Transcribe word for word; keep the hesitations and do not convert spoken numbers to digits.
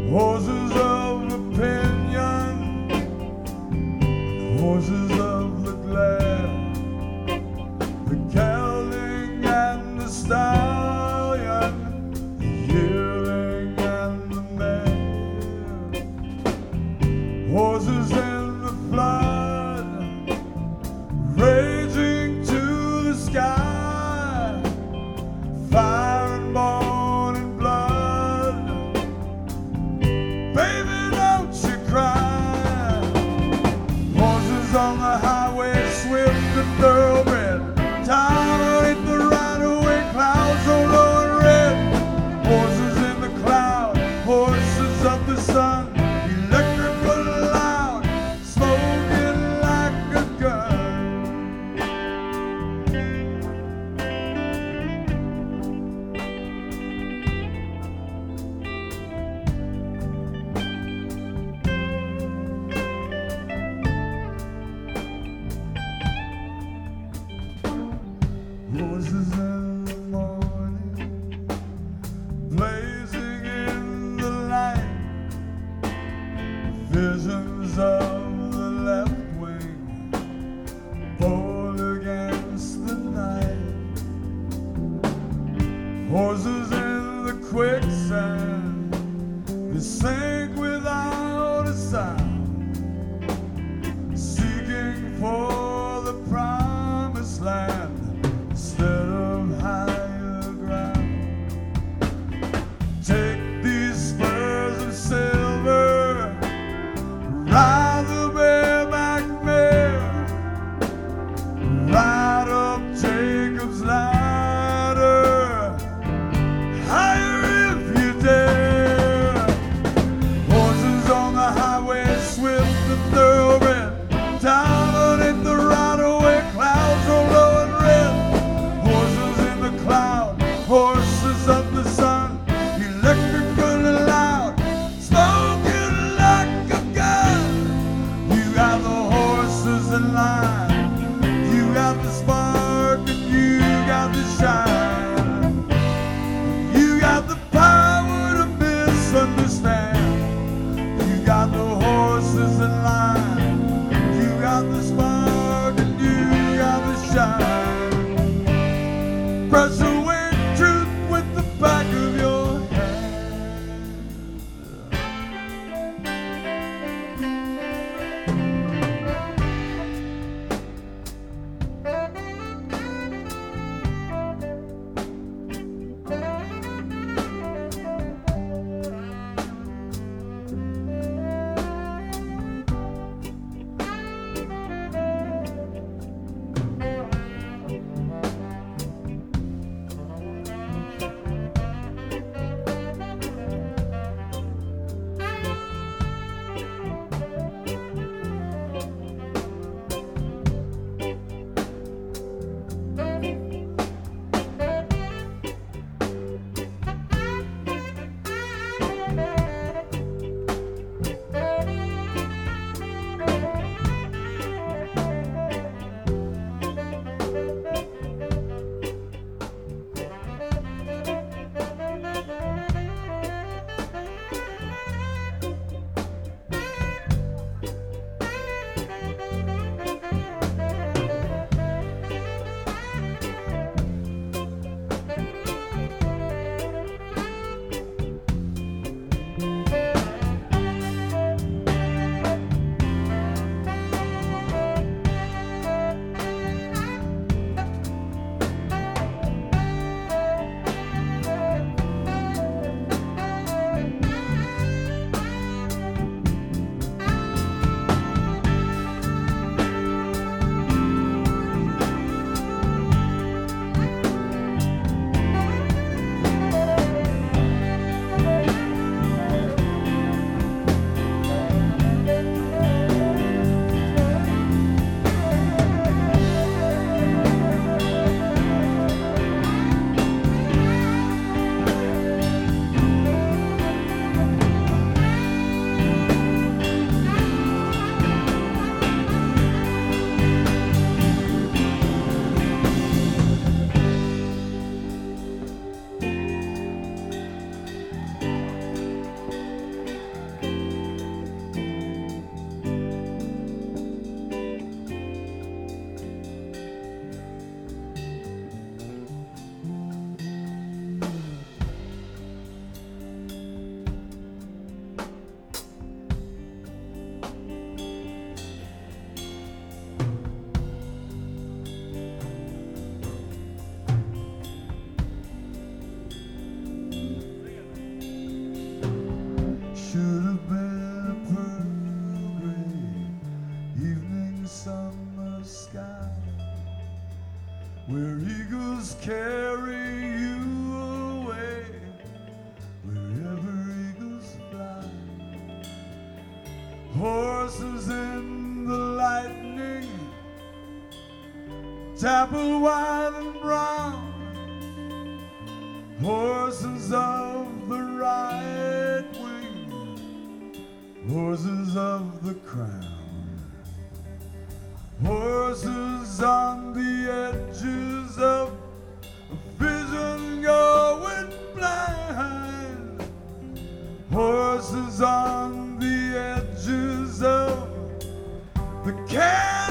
Horses of opinion, horses of the glad, the gelding and the stallion, the yearling and the mare, horses in the flood, raging to the sky, fire and bone and blood. Baby, don't you cry. Horses on the highway, swift and thoroughbred, tolerate the right-of-way, clouds so low and red. Horses in the cloud, horses of the sun, electrical loud, smoking like a gun. Horses in the morning, blazing in the light, visions of the left wing, pulled against the night. Horses in the quicksand, they sink without a sound, seeking for the promised land instead of higher ground. Take these spurs of silver, ride the bareback mare, ride up Jacob's ladder, higher if you dare. Horses in the lightning, dappled white and brown, horses of the right wing, horses of the crown, horses on the edges of vision going blind, horses on the edges of the canyon.